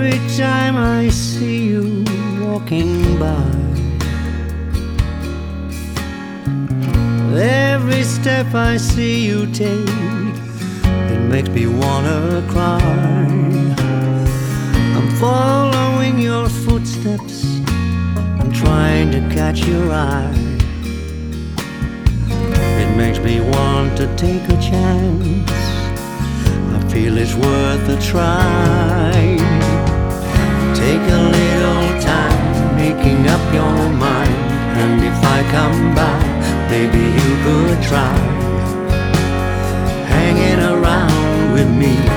Every time I see you walking by, every step I see you take, it makes me wanna cry. I'm following your footsteps, I'm trying to catch your eye. It makes me want to take a chance, I feel it's worth a try. Take a little time making up your mind, and if I come by, maybe you could try hanging around with me.